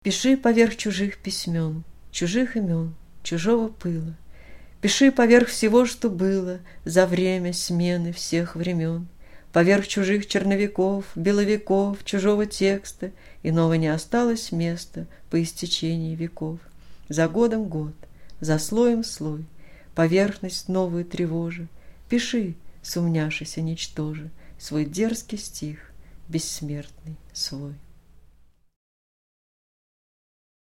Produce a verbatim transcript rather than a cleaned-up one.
Пиши поверх чужих письмен, чужих имен, чужого пыла. Пиши поверх всего, что было за время смены всех времен, поверх чужих черновиков, беловиков, чужого текста, иного не осталось места по истечении веков. За годом год, за слоем слой, поверхность новую тревожа. Пиши, сумняшися ничтоже, свой дерзкий стих, бессмертный свой.